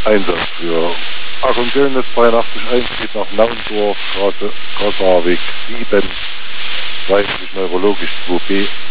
Einsatz für Achtung Kölnis 83 geht nach Naundorf, Straße, Grasarweg 7, 30 neurologisch 2b.